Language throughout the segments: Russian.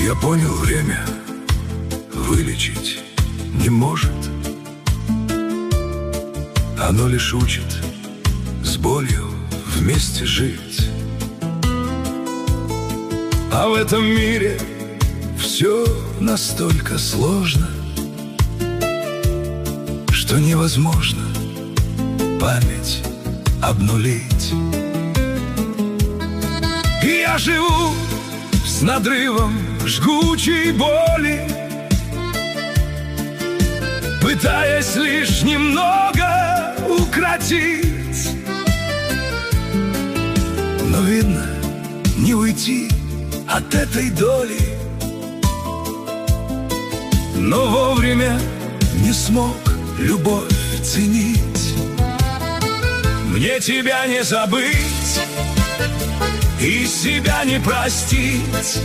Я понял, время вылечить не может. Оно лишь учит с болью вместе жить. А в этом мире все настолько сложно, что невозможно память обнулить. И я живу с надрывом жгучей боли, пытаясь лишь немного укротить. Но видно, не уйти от этой доли. Но вовремя не смог любовь ценить. Мне тебя не забыть и себя не простить.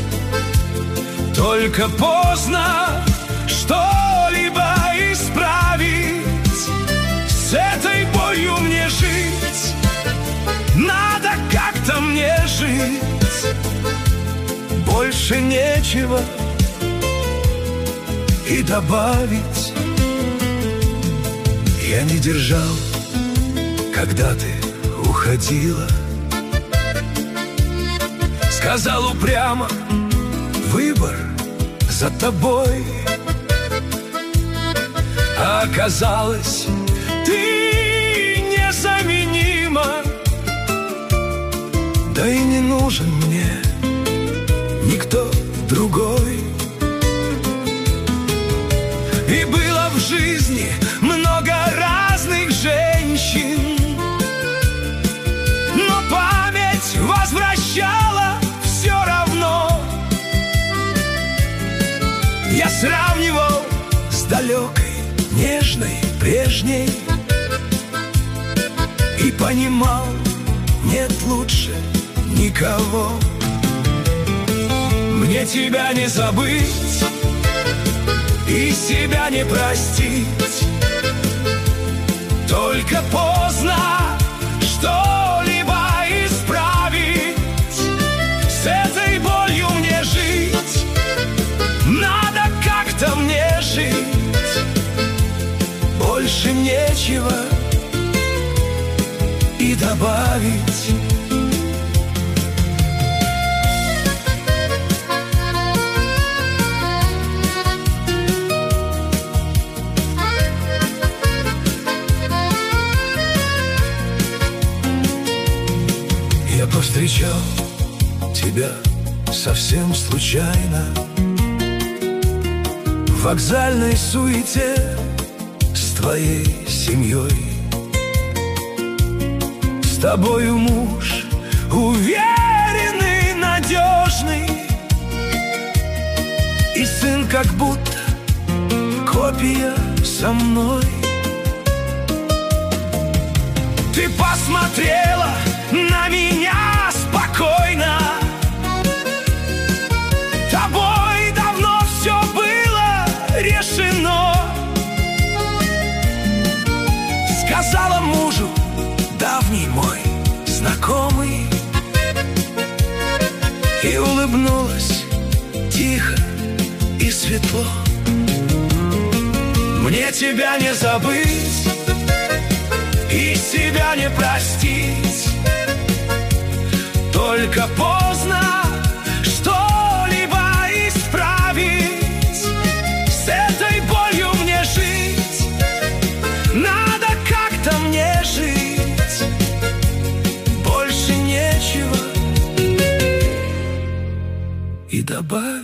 Только поздно что-либо исправить. С этой болью мне жить, надо как-то мне жить. Больше нечего и добавить. Я не держал, когда ты уходила. Сказал упрямо: выбор за тобой. А оказалось, ты незаменима. Да и не нужен мне никто другой. И было в жизни много разных женщин, но память возвращала все равно. Я сравнивал с далекой, нежной, прежней и понимал, нет лучше никого. Мне тебя не забыть и себя не простить. Только поздно что-либо исправить. С этой болью мне жить, надо как-то мне жить. Больше нечего и добавить. Я повстречал тебя совсем случайно в вокзальной суете с твоей семьей. С тобою муж уверенный, надежный, и сын как будто копия со мной. Ты посмотрела на меня спокойно. Тобой давно все было решено. Сказала мужу, давний мой знакомый, и улыбнулась тихо и светло. Мне тебя не забыть и себя не простить. Только поздно что-либо исправить. С этой болью мне жить, надо как-то мне жить. Больше нечего и добавить.